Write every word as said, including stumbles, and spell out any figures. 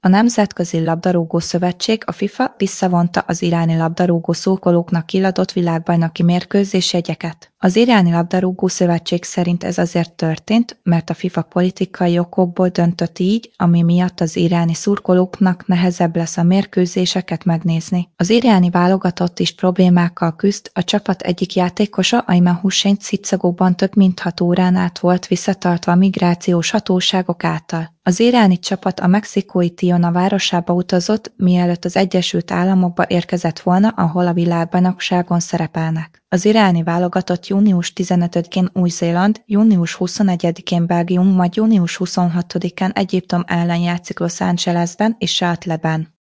A Nemzetközi Labdarúgó-szövetség, a FIFA visszavonta az iráni labdarúgó szurkolóknak kiadott világbajnoki mérkőzés jegyeket. Az iráni labdarúgó-szövetség szerint ez azért történt, mert a FIFA politikai okokból döntött így, ami miatt az iráni szurkolóknak nehezebb lesz a mérkőzéseket megnézni. Az iráni válogatott is problémákkal küzd, a csapat egyik játékosa, Ayman Hussein Cicagóban több mint hat órán át volt visszatartva a migrációs hatóságok által. Az iráni csapat a mexikói Tijuana városába utazott, mielőtt az Egyesült Államokba érkezett volna, ahol a világbajnokságon szerepelnek. Az iráni válogatott június tizenötödikén Új-Zéland, június huszonegyedikén Belgium, majd június huszonhatodikán Egyiptom ellen játszik Los Angelesben és Salt Leben.